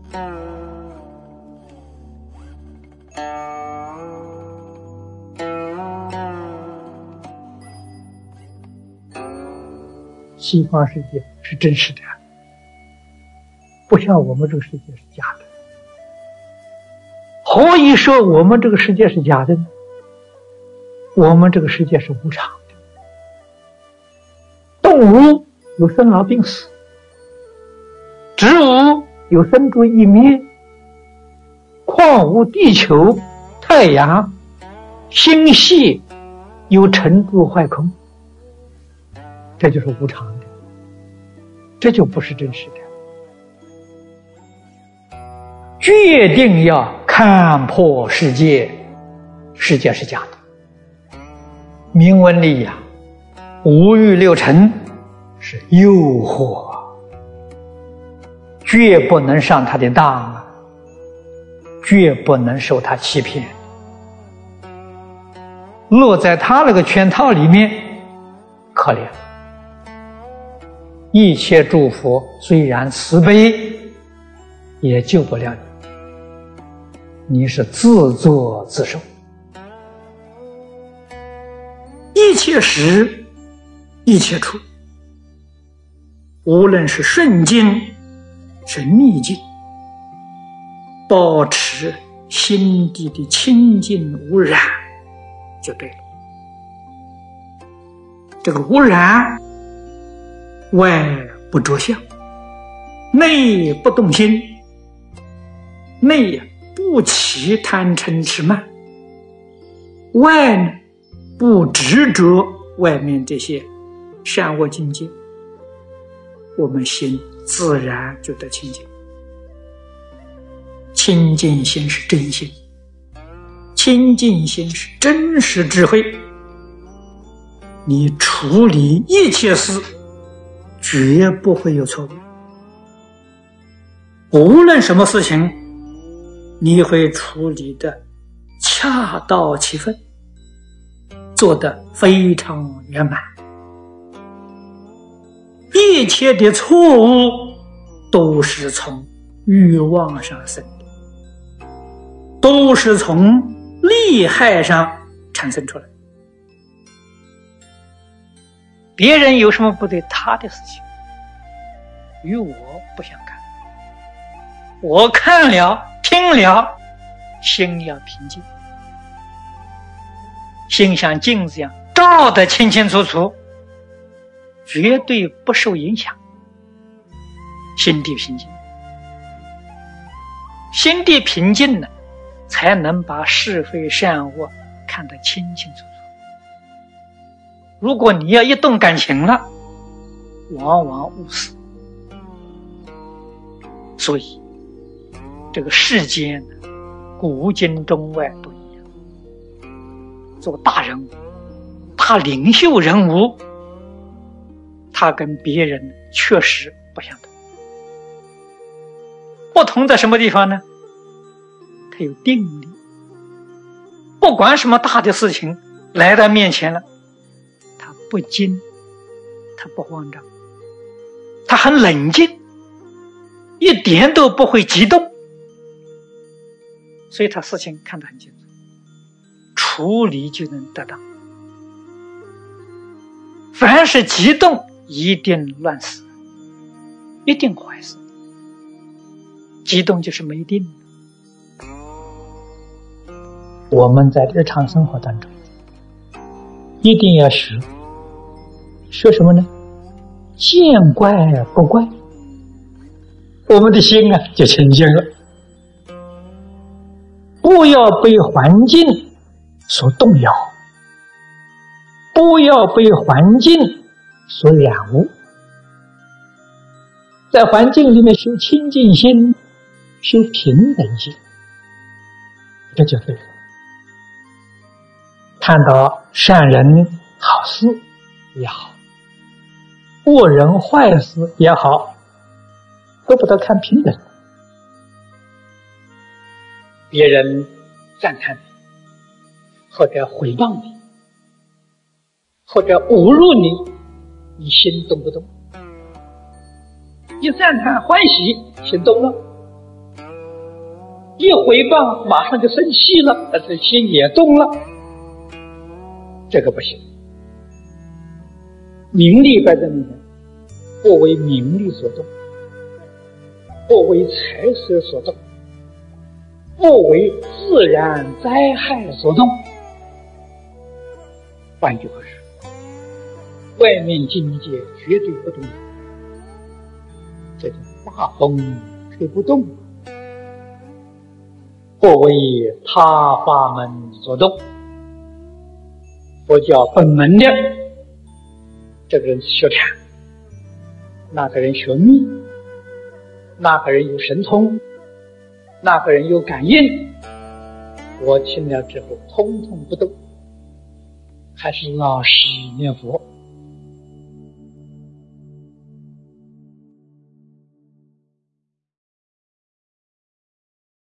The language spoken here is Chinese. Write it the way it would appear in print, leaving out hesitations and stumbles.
西方世界是真实的，不像我们这个世界是假的。何以说我们这个世界是假的呢？我们这个世界是无常的，动物有生老病死，植物有生住异灭，况无地球、太阳、星系有成住坏空，这就是无常的，这就不是真实的。决定要看破世界，世界是假的。明文里呀，五欲六尘是诱惑，绝不能上他的当，绝不能受他欺骗。落在他那个圈套里面，可怜。一切诸佛虽然慈悲，也救不了你，你是自作自受。一切时，一切处，无论是顺境是逆境，保持心地的清净无染就对了。这个无染，外不着相，内不动心，内不起贪嗔痴慢，外呢不执着外面这些善恶境界，我们心自然就得清净。清净心是真心，清净心是真实智慧，你处理一切事绝不会有错误，无论什么事情你会处理的恰到其分，做得非常圆满。一切的错误都是从欲望上生的，都是从利害上产生出来。别人有什么不对他的事情，与我不相干。我看了听了，心要平静，心像镜子一样照得清清楚楚，绝对不受影响。心地平静，心地平静呢，才能把是非善恶看得清清楚楚。如果你要一动感情了，往往误事。所以这个世间古今中外都一样，做大人物，大领袖人物，他跟别人确实不相同。不同在什么地方呢？他有定力，不管什么大的事情来到面前了，他不惊，他不慌张，他很冷静，一点都不会激动，所以他事情看得很清楚，处理就能得当。凡是激动，一定乱事，一定坏事。激动就是没定。我们在日常生活当中一定要学什么呢？见怪不怪，我们的心啊就清净了。不要被环境所动摇，不要被环境所染污，在环境里面修清净心，修平等心，这就对了。看到善人好事也好，恶人坏事也好，都不得看平等。别人赞叹你，或者诽谤你，或者侮辱你，你心动不动？一赞叹欢喜，心动了， 一诽谤马上就生气了，这心也动了，这个不行。名利摆在面前，不为名利所动，不为财色所动，不为自然灾害所动。换句话说，外面境界绝对不动，这种大风吹不动，不为他法门所动。佛教本门的这个人学禅，那个人学密，那个人有神通，那个人有感应，我听了之后通通不动，还是老实念佛。